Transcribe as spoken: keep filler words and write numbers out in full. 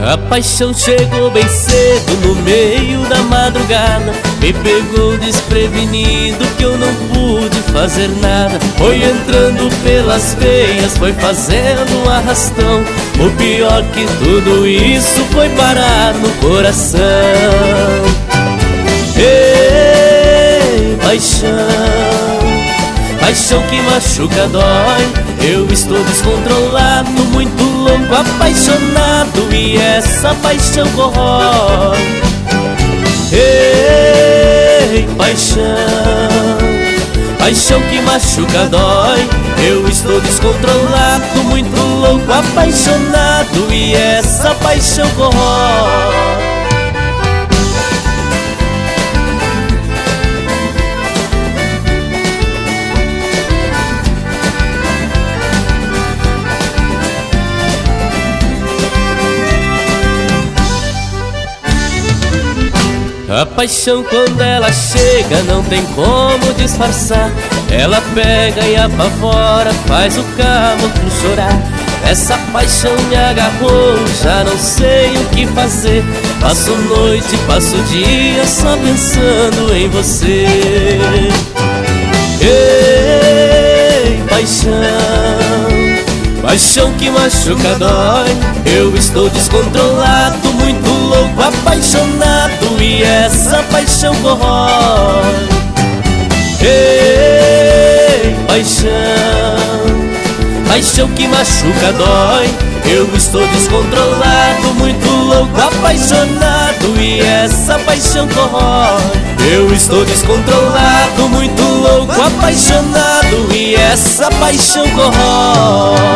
A paixão chegou bem cedo, no meio da madrugada. Me pegou desprevenido que eu não pude fazer nada. Foi entrando pelas veias, foi fazendo um arrastão. O pior que tudo isso foi parar no coração. Ei, paixão, paixão que machuca, dói. Eu estou descontrolado, muito louco, apaixonado, e essa paixão corrói. Ei, paixão, paixão que machuca, dói. Eu estou descontrolado, muito louco, apaixonado, e essa paixão corrói. A paixão quando ela chega não tem como disfarçar. Ela pega e apavora, faz o caboclo chorar. Essa paixão me agarrou, já não sei o que fazer. Passo noite, passo dia só pensando em você. Ei, paixão, paixão que machuca, dói. Eu estou descontrolado, muito louco, apaixonado, e essa paixão corrói. Ei, paixão, paixão que machuca, dói. Eu estou descontrolado, muito louco, apaixonado, e essa paixão corrói. Eu estou descontrolado, muito louco, apaixonado, e essa paixão corrói.